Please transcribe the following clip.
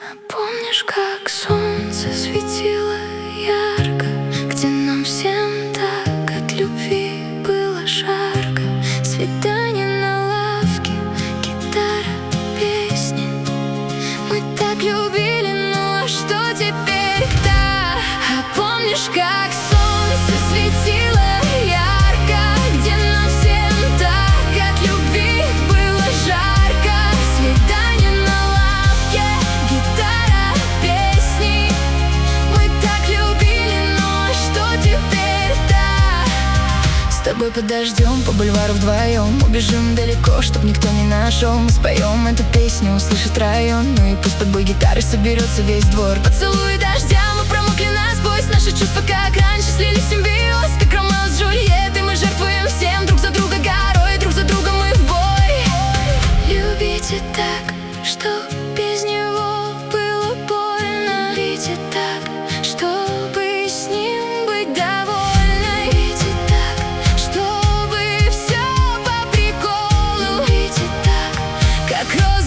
Помнишь, как солнце светило ярко, где нам всем так от любви было жарко? Свидание на лавке, гитара, песни. Мы так любили, ну а что теперь-то? А помнишь, как солнце светило ярко, где нам всем так от любви было жарко? Свидание на лавке, гитара, песни. Мы так любили, ну а что теперь-то? С тобой подождем по бульвару вдвоем, убежим далеко, чтоб никто не нашел. Мы споем эту песню, услышит район, ну и пусть под бой гитары соберется весь двор. Поцелуй дождя, мы промокли насквозь, наши чувства как раньше слились в симбиоз. Как Ромео с Джульеттой мы жертвуем всем, друг за друга горой, друг за друга мы в бой. Любите так, что без него было больно. Любите так, чтобы с ним быть довольной. Любите так, чтобы все по приколу. Любите так, как роза.